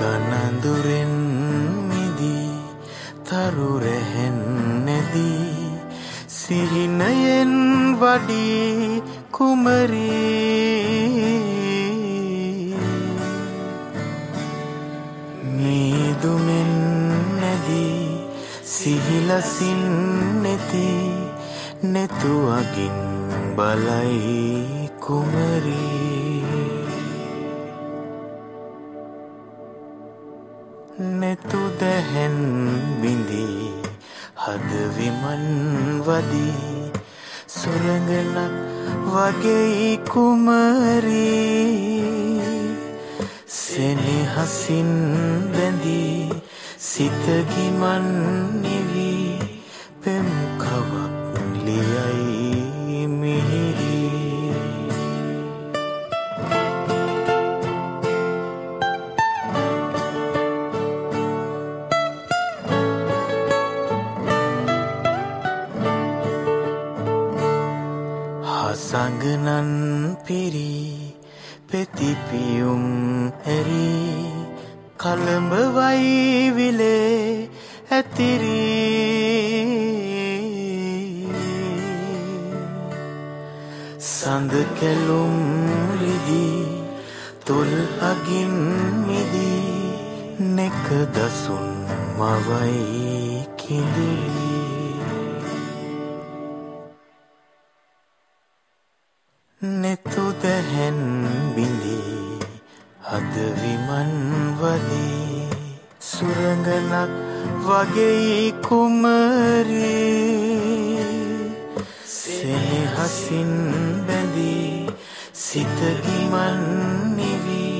ගනඳුරෙන් මිදී තරු රැහෙන් නැදී සිහිනයෙන් වඩී කුමරී මීදුමෙන් නැදී සිහිලසින් නැති නැතුවගින් බලයි කුමරී නැතු දැහැන් බිඳී හදවිමන් වදී සුරඟලක් වගේ කුමරී සෙනෙහසින් බැඳී සිතගිමන් නිවී පෙම් කවක් ලියයි මිහිරී සඟනන් පිරී පෙතිපියුම් ඇරී කළඹ වයිවිලේ ඇතිරී සඳ කැලුම් රිදී තොල් අගින් මිදී නෙක දසුන් මවයි කිඳුලී නැතු දැහැන් බිඳී හදවිමන් වදී සුරඟලක් වගේ කුමරී සෙනෙහසින් බැඳී සිතගිමන් නිවී